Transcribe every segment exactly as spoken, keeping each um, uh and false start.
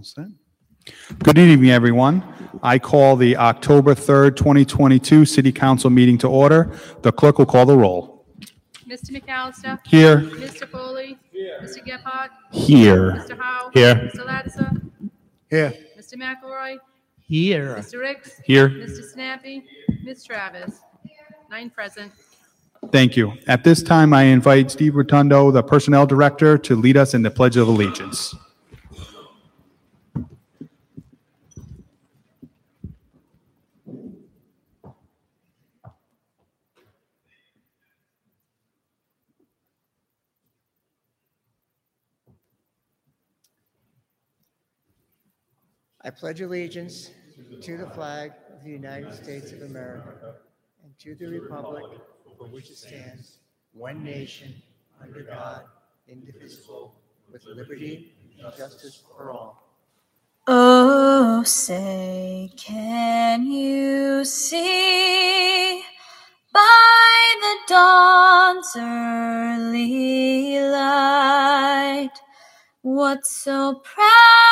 All set. Good evening, everyone. I call the October third, twenty twenty-two City Council meeting to order. The clerk will call the roll. Mister McAllister? Here. Mister Foley? Here. Mister Gephardt? Here. Mister Howe? Here. Mister Lattiser? Here. Mister McElroy? Here. Mister Ricks? Here. Mister Snappy? Miz Travis? Nine present. Thank you. At this time, I invite Steve Rotundo, the Personnel Director, to lead us in the Pledge of Allegiance. I pledge allegiance to the flag of the United States of America and to the republic for which it stands, one nation, under God, indivisible, with liberty and justice for all. Oh, say, can you see by the dawn's early light what so proudly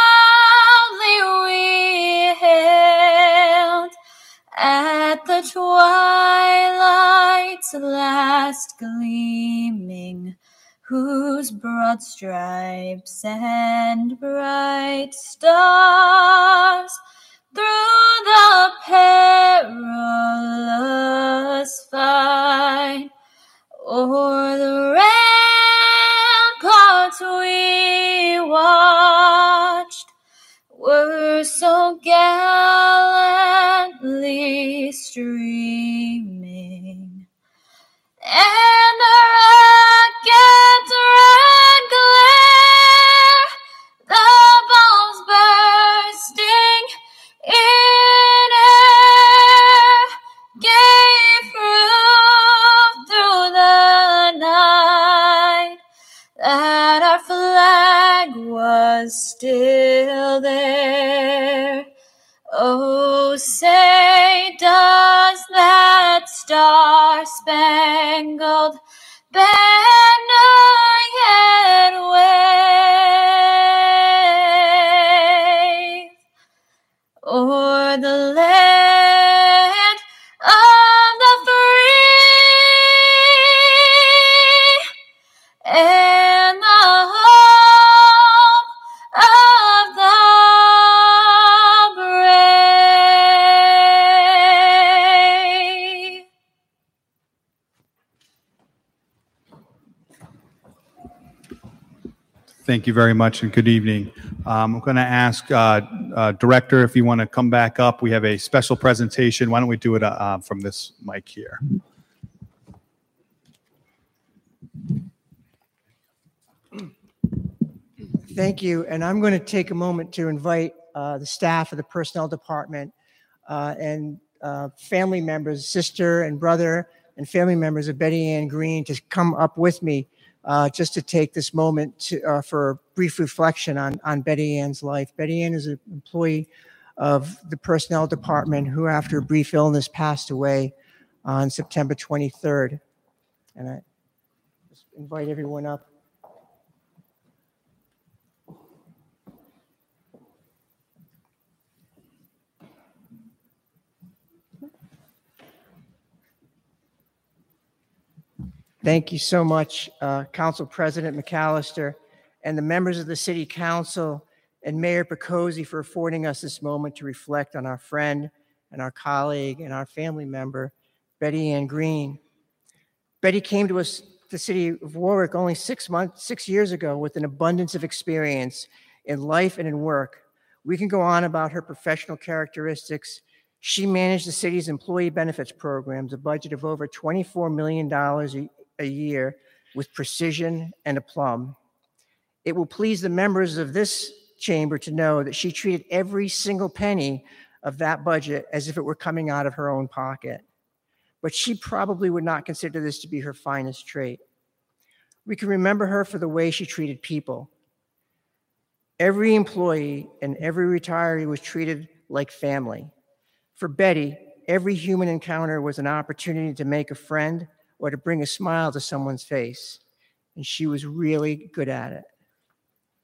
we hailed at the twilight's last gleaming, whose broad stripes and bright stars through the perilous fight o'er the ramparts we watched were so gallantly streaming, and the rocket's red glare, the bombs bursting in air, gave proof through the night that our flag was still there. Oh, say, does that star-spangled banner yet wave o'er the land of the free and the home of the brave? Thank you very much and good evening. Um, I'm going to ask uh, uh, Director if you want to come back up. We have a special presentation. Why don't we do it uh, from this mic here? Thank you. And I'm going to take a moment to invite uh, the staff of the Personnel Department uh, and uh, family members, sister and brother, and family members of Betty Ann Green to come up with me uh, just to take this moment to, uh, for a brief reflection on, on Betty Ann's life. Betty Ann is an employee of the Personnel Department who, after a brief illness, passed away on September twenty-third. And I just invite everyone up. Thank you so much, uh, Council President McAllister and the members of the City Council and Mayor Picozzi for affording us this moment to reflect on our friend and our colleague and our family member, Betty Ann Green. Betty came to us, the city of Warwick, only six months, six years ago with an abundance of experience in life and in work. We can go on about her professional characteristics. She managed the city's employee benefits programs, a budget of over twenty-four million dollars a, a year with precision and aplomb. It will please the members of this chamber to know that she treated every single penny of that budget as if it were coming out of her own pocket. But she probably would not consider this to be her finest trait. We can remember her for the way she treated people. Every employee and every retiree was treated like family. For Betty, every human encounter was an opportunity to make a friend or to bring a smile to someone's face, and she was really good at it.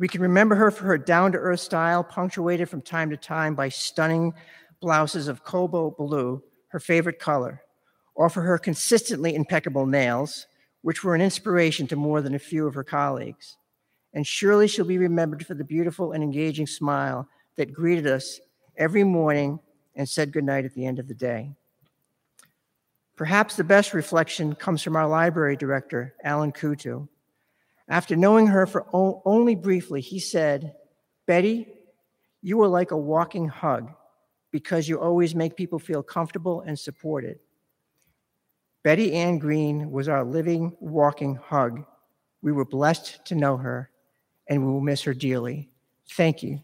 We can remember her for her down-to-earth style, punctuated from time to time by stunning blouses of cobalt blue, her favorite color, or for her consistently impeccable nails, which were an inspiration to more than a few of her colleagues. And surely she'll be remembered for the beautiful and engaging smile that greeted us every morning and said goodnight at the end of the day. Perhaps the best reflection comes from our library director, Alan Kutu. After knowing her for o- only briefly, he said, "Betty, you are like a walking hug because you always make people feel comfortable and supported." Betty Ann Green was our living, walking hug. We were blessed to know her, and we will miss her dearly. Thank you.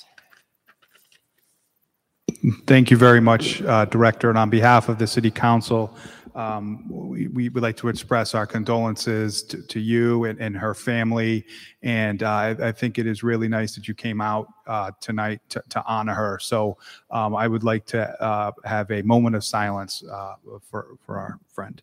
Thank you very much, uh, Director. And on behalf of the City Council, um, we, we would like to express our condolences to, to you and, and her family. And uh, I, I think it is really nice that you came out uh, tonight to, to honor her. So um, I would like to uh, have a moment of silence uh, for, for our friend.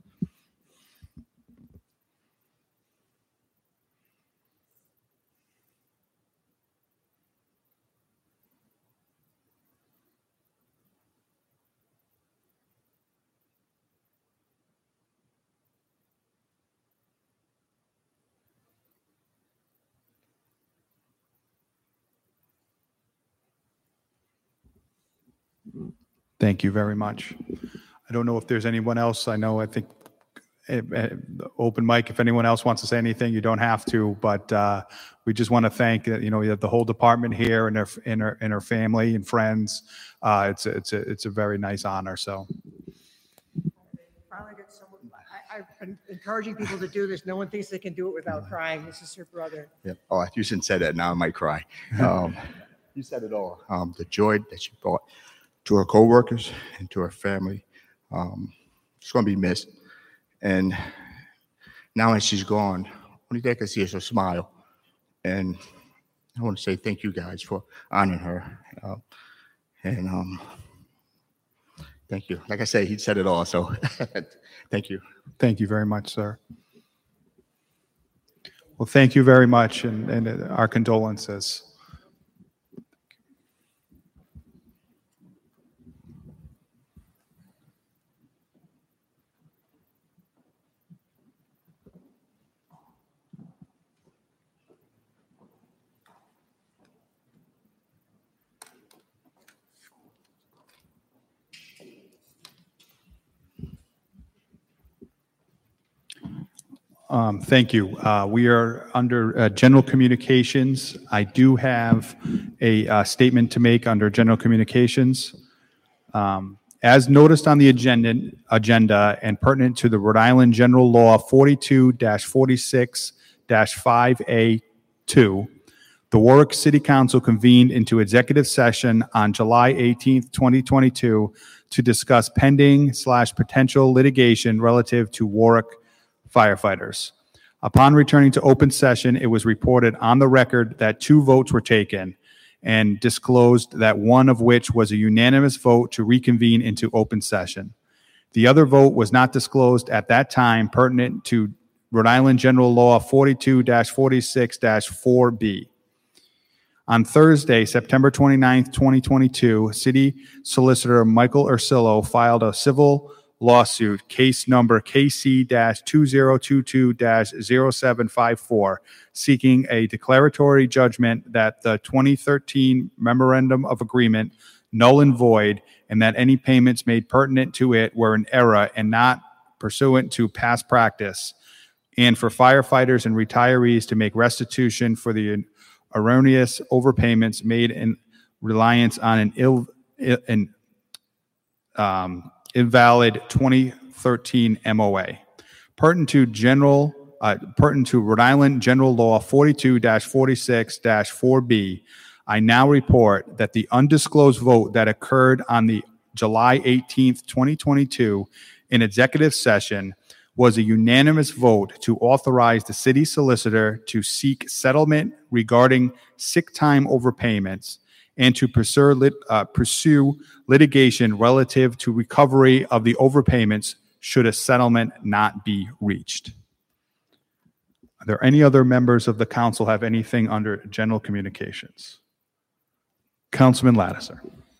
Thank you very much. I don't know if there's anyone else. I know, I think, uh, uh, open mic, if anyone else wants to say anything, you don't have to, but uh, we just want to thank, uh, you know, the whole department here and her, and her, and her family and friends. Uh, it's, a, it's, a, it's a very nice honor, so. Finally get someone, I, I've been encouraging people to do this. No one thinks they can do it without crying. This is her brother. Yeah. Oh, you shouldn't say that. Now I might cry. Um, you said it all. Um, the joy that she brought to her coworkers and to her family. Um, she's going to be missed. And now that she's gone, only thing I can see is her smile. And I want to say thank you guys for honoring her. Uh, and um, thank you. Like I said, he said it all. So thank you. Thank you very much, sir. Well, thank you very much, and, and our condolences. Um, thank you. Uh, we are under uh, general communications. I do have a uh, statement to make under general communications. Um, as noticed on the agenda, agenda and pertinent to the Rhode Island General Law forty-two dash forty-six dash five A two, the Warwick City Council convened into executive session on July eighteenth, twenty twenty-two to discuss pending slash potential litigation relative to Warwick firefighters. Upon returning to open session, it was reported on the record that two votes were taken and disclosed that one of which was a unanimous vote to reconvene into open session. The other vote was not disclosed at that time, pertinent to Rhode Island General Law forty-two dash forty-six dash four B. On Thursday, September twenty-ninth, twenty twenty-two, City Solicitor Michael Ursillo filed a civil lawsuit, case number K C two zero two two zero seven five four, seeking a declaratory judgment that the twenty thirteen Memorandum of Agreement null and void, and that any payments made pertinent to it were in error and not pursuant to past practice, and for firefighters and retirees to make restitution for the erroneous overpayments made in reliance on an ill, an, um, invalid twenty thirteen M O A. Pertinent to general, uh, pertinent to Rhode Island General Law forty-two dash forty-six dash four B, I now report that the undisclosed vote that occurred on the July eighteenth, twenty twenty-two in executive session was a unanimous vote to authorize the city solicitor to seek settlement regarding sick time overpayments and to pursue, lit, uh, pursue litigation relative to recovery of the overpayments should a settlement not be reached. Are there any other members of the council have anything under general communications? Councilman Lattiser.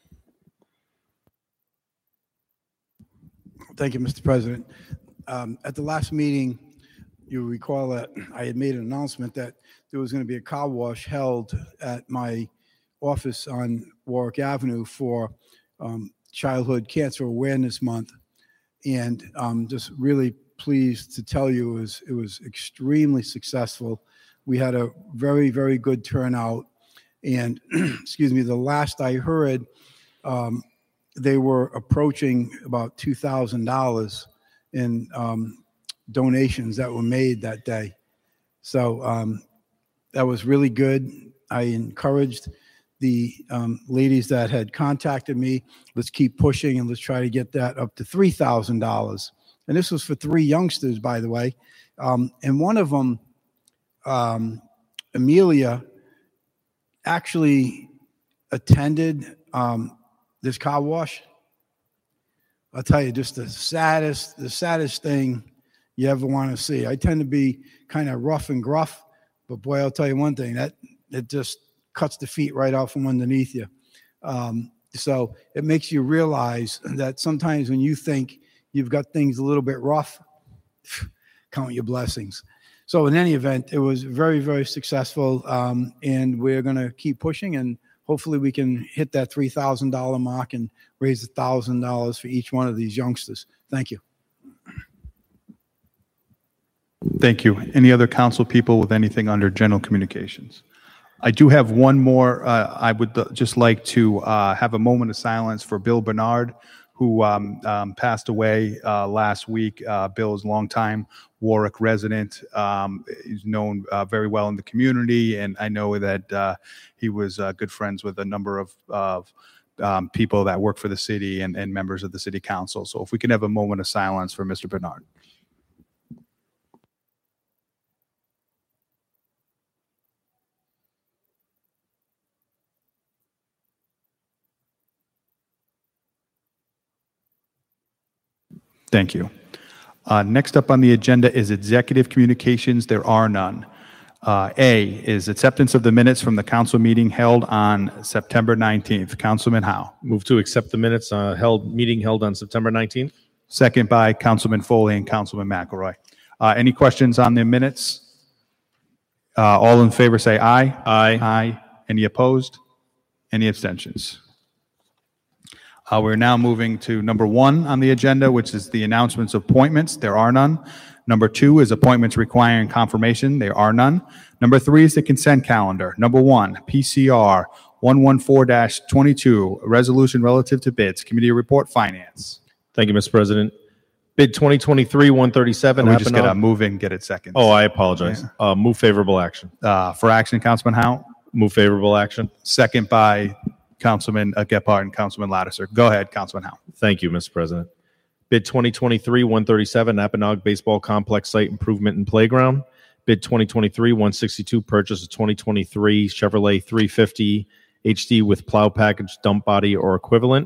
Thank you, Mister President. Um, at the last meeting, you recall that I had made an announcement that there was going to be a car wash held at my office on Warwick Avenue for um, Childhood Cancer Awareness Month. And I'm just really pleased to tell you it was, it was extremely successful. We had a very, very good turnout. And excuse me, the last I heard, um, they were approaching about two thousand dollars in um, donations that were made that day. So um, that was really good. I encouraged the um, ladies that had contacted me, let's keep pushing and let's try to get that up to three thousand dollars. And this was for three youngsters, by the way. Um, and one of them, um, Amelia, actually attended um, this car wash. I'll tell you, just the saddest, the saddest thing you ever want to see. I tend to be kind of rough and gruff, but boy, I'll tell you one thing, that it just cuts the feet right out from underneath you. Um, so it makes you realize that sometimes when you think you've got things a little bit rough, count your blessings. So in any event, it was very, very successful, um, and we're going to keep pushing, and hopefully we can hit that three thousand dollars mark and raise one thousand dollars for each one of these youngsters. Thank you. Thank you. Any other council people with anything under general communications? I do have one more. Uh, I would just like to uh, have a moment of silence for Bill Bernard, who um, um, passed away uh, last week. Uh, Bill is a longtime Warwick resident. Um, he's known uh, very well in the community, and I know that uh, he was uh, good friends with a number of, of um, people that work for the city and, and members of the city council. So if we can have a moment of silence for Mister Bernard. Thank you. Uh, next up on the agenda is executive communications. There are none. Uh, A is acceptance of the minutes from the council meeting held on September nineteenth. Councilman Howe. Move to accept the minutes uh, held meeting held on September nineteenth. Second by Councilman Foley and Councilman McElroy. Uh, any questions on the minutes? Uh, all in favor say aye. Aye. Aye. Any opposed? Any abstentions? Uh, we're now moving to number one on the agenda, which is the announcements of appointments. There are none. Number two is appointments requiring confirmation. There are none. Number three is the consent calendar. Number one, P C R one four one twenty-two, a resolution relative to bids. Committee report, finance. Thank you, Mister President. Bid twenty twenty-three one thirty-seven. We just got to move in, get it second. Oh, I apologize. Uh, move favorable action. Uh, for action, Councilman Howe. Move favorable action. Second by Councilman uh, Gephardt and Councilman Lattiser. Go ahead, Councilman Howe. Thank you, Mister President. Bid twenty twenty-three one thirty-seven, Apponaug Baseball Complex Site Improvement and Playground. Bid twenty twenty-three one sixty-two, purchase of twenty twenty-three Chevrolet three fifty H D with plow package, dump body, or equivalent.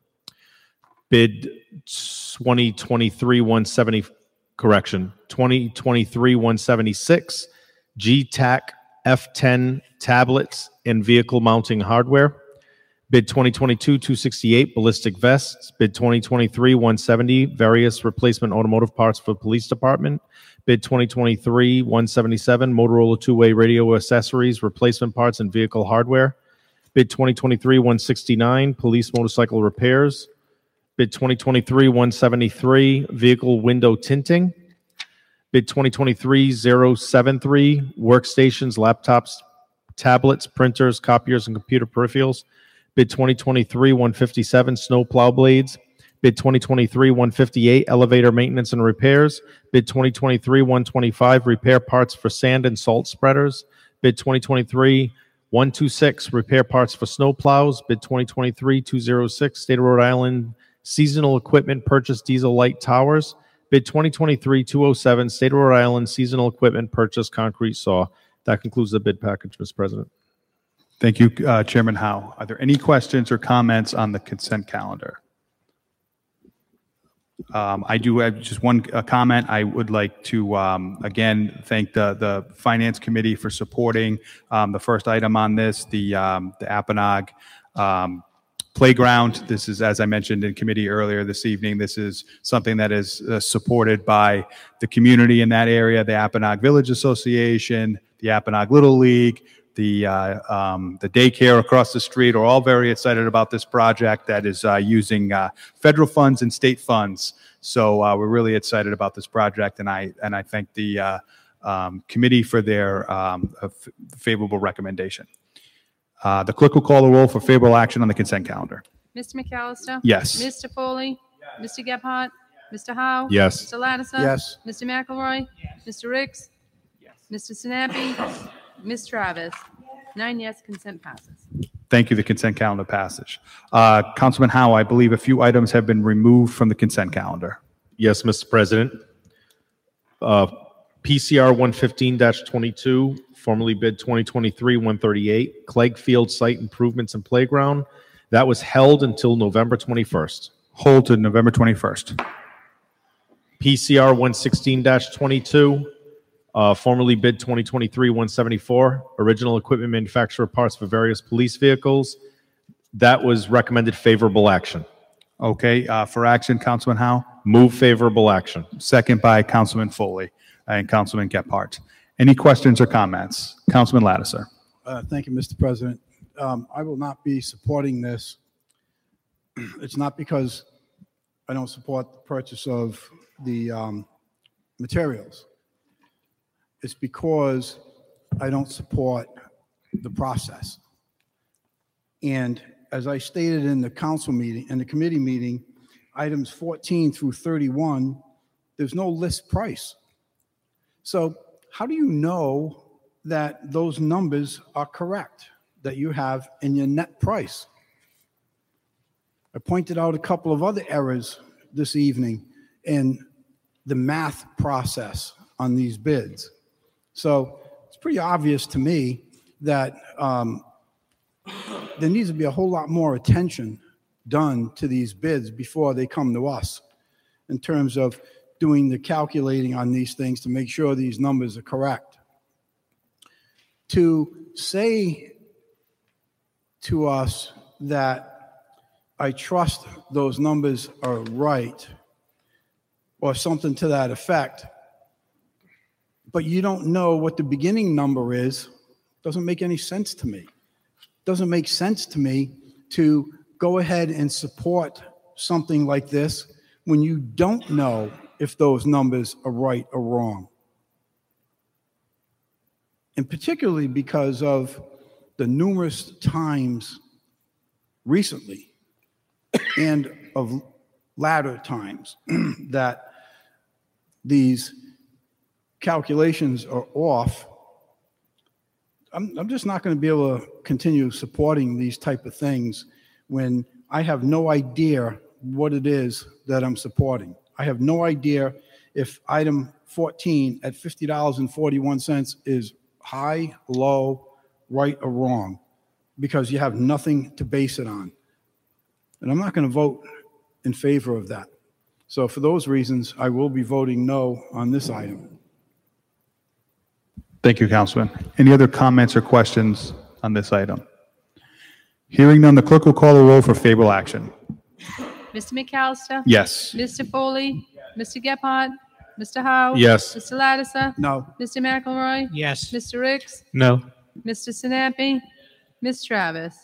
Bid twenty twenty-three one seventy, correction, twenty twenty-three one seventy-six, G T A C F ten tablets and vehicle mounting hardware. Bid twenty twenty-two two sixty-eight, ballistic vests. Bid twenty twenty-three one seventy, various replacement automotive parts for police department. Bid twenty twenty-three one seventy-seven, Motorola two-way radio accessories, replacement parts, and vehicle hardware. Bid twenty twenty-three one sixty-nine, police motorcycle repairs. Bid twenty twenty-three one seventy-three, vehicle window tinting. Bid twenty twenty-three oh seventy-three, workstations, laptops, tablets, printers, copiers, and computer peripherals. Bid twenty twenty-three one fifty-seven, snow plow blades. Bid twenty twenty-three one fifty-eight, elevator maintenance and repairs. Bid twenty twenty-three one twenty-five, repair parts for sand and salt spreaders. Bid twenty twenty-three one twenty-six, repair parts for snow plows. Bid twenty twenty-three two oh six, State of Rhode Island seasonal equipment purchase, diesel light towers. Bid twenty twenty-three two oh seven, State of Rhode Island seasonal equipment purchase, concrete saw. That concludes the bid package, Mister President. Thank you, uh, Chairman Howe. Are there any questions or comments on the consent calendar? Um, I do have just one uh, comment. I would like to, um, again, thank the, the Finance Committee for supporting um, the first item on this, the, um, the Apponaug um, Playground. This is, as I mentioned in committee earlier this evening, this is something that is uh, supported by the community in that area, the Apponaug Village Association, the Apponaug Little League, the uh, um, the daycare across the street are all very excited about this project that is uh, using uh, federal funds and state funds. So uh, we're really excited about this project, and I and I thank the uh, um, committee for their um, f- favorable recommendation. Uh, the clerk will call the roll for favorable action on the consent calendar. Mister McAllister? Yes. Mister Foley? Mister Gephardt? Mister Howe? Yes. Mister Lattiser? Yes. Mister McElroy? Mister Ricks? Mister Sinapi? Miz Travis? Nine yes, consent passes. Thank you. The consent calendar passage. Uh, Councilman Howe, I believe a few items have been removed from the consent calendar. Yes, Mister President. Uh, P C R one fifteen dash twenty-two, formerly bid twenty twenty-three one thirty-eight, Clegg Field Site Improvements and Playground. That was held until November twenty-first. Hold to November twenty-first. P C R one sixteen dash twenty-two, uh, formerly bid twenty twenty-three one seventy-four, original equipment manufacturer parts for various police vehicles. That was recommended favorable action. Okay, uh, for action, Councilman Howe. Move favorable action. Second by Councilman Foley and Councilman Gephardt. Any questions or comments? Councilman Lattiser. Uh, Thank you, Mister President. Um, I will not be supporting this. It's not because I don't support the purchase of the um, materials. It's because I don't support the process. And as I stated in the council meeting, in the committee meeting, items fourteen through thirty-one, there's no list price. So how do you know that those numbers are correct, that you have in your net price? I pointed out a couple of other errors this evening in the math process on these bids. So it's pretty obvious to me that um, there needs to be a whole lot more attention done to these bids before they come to us in terms of doing the calculating on these things to make sure these numbers are correct. To say to us that I trust those numbers are right or something to that effect, but you don't know what the beginning number is, doesn't make any sense to me. Doesn't make sense to me to go ahead and support something like this when you don't know if those numbers are right or wrong. And particularly because of the numerous times recently and of latter times that these calculations are off, I'm, I'm just not going to be able to continue supporting these type of things when I have no idea what it is that I'm supporting. I have no idea if item fourteen at fifty dollars and forty-one cents is high, low, right, or wrong, because you have nothing to base it on. And I'm not going to vote in favor of that. So for those reasons, I will be voting no on this item. Thank you, Councilman. Any other comments or questions on this item? Hearing none, the clerk will call the roll for favorable action. Mister McAllister? Yes. Mister Foley? Mister Gephardt? Mister Howe? Yes. Mister Lattiser? No. Mister McElroy? Yes. Mister Ricks? No. Mister Sinapi? Miz Travis?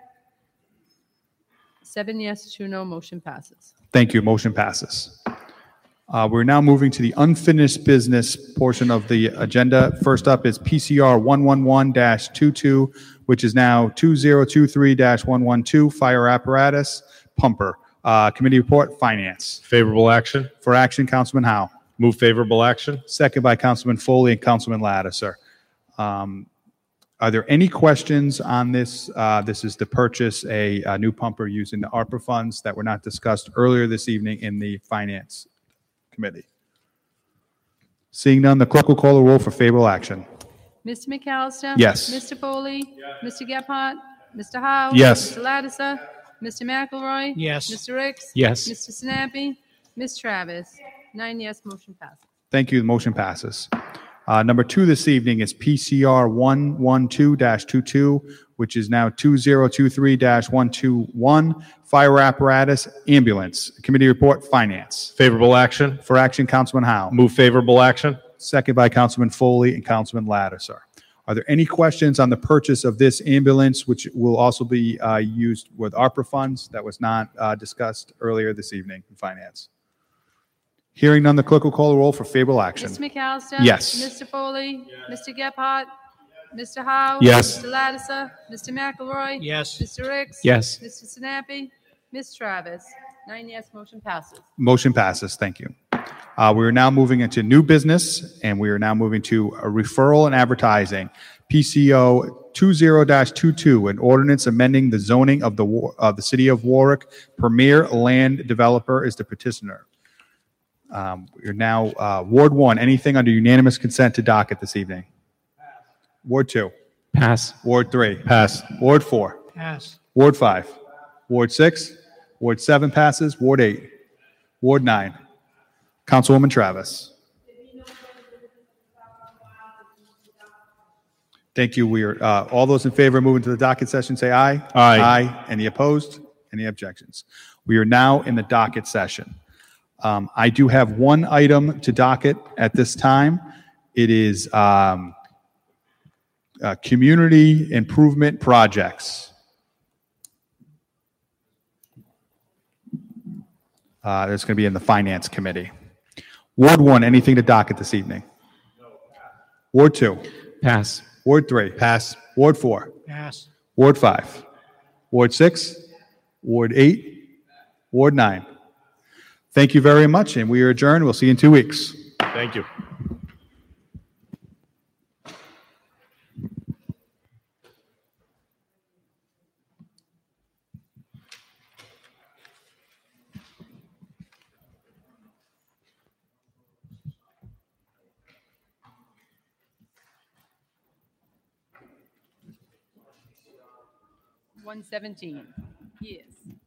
Seven yes, two no, motion passes. Thank you. Motion passes. Uh, We're now moving to the unfinished business portion of the agenda. First up is P C R one eleven dash twenty-two, which is now two thousand twenty-three dash one twelve, fire apparatus pumper. Uh, Committee report, finance. Favorable action. For action, Councilman Howe. Move favorable action. Second by Councilman Foley and Councilman Lattiser. Um, Are there any questions on this? Uh, This is to purchase a a new pumper using the ARPA funds that were not discussed earlier this evening in the Finance Committee. Seeing none, the clerk will call the roll for favorable action. Mister McAllister? Yes. Mister Foley? Mister Gephardt? Mister Howe? Yes. Mister Lattiser? Mister McElroy? Yes. Mister Ricks? Yes. Mister Sinapi? Miz Travis, nine yes, motion passes. Thank you. The motion passes. Uh, Number two this evening is P C R one one two dash twenty-two, which is now two zero two three dash one two one, Fire Apparatus Ambulance. Committee report, Finance. Favorable action. For action, Councilman Howe. Move favorable action. Second by Councilman Foley and Councilman Lattiser. Are there any questions on the purchase of this ambulance, which will also be uh, used with ARPA funds? That was not uh, discussed earlier this evening in Finance. Hearing none, the clerk will call the roll for favorable action. Mister McAllister? Yes. Mister Foley? Mister Gephardt? Mister Howe? Yes. Mister Lattiser? Mister McElroy? Yes. Mister Ricks? Yes. Mister Sinapi? Miz Travis? Nine yes, motion passes. Motion passes. Thank you. Uh, we are now moving into new business, and we are now moving to a referral and advertising. P C O two zero dash twenty-two, an ordinance amending the zoning of the Wa- of the city of Warwick. Premier Land Developer is the petitioner. Um, we are now uh, Ward one. Anything under unanimous consent to docket this evening? Ward two. Pass. Ward three. Pass. Ward four. Pass. Ward five. Ward six. Ward seven passes. Ward eight. Ward nine. Councilwoman Travis. Thank you. We are, uh, all those in favor of moving to the docket session, say aye. Aye. Aye. Any opposed? Any objections? We are now in the docket session. Um, I do have one item to docket at this time. It is um, uh, community improvement projects. Uh, That's going to be in the Finance Committee. Ward one, anything to docket this evening? Ward two. Pass. Ward three. Pass. Ward four. Pass. Ward five. Ward six. Ward eight. Ward nine. Thank you very much, and we are adjourned. We'll see you in two weeks. Thank you. one seventeen, yes.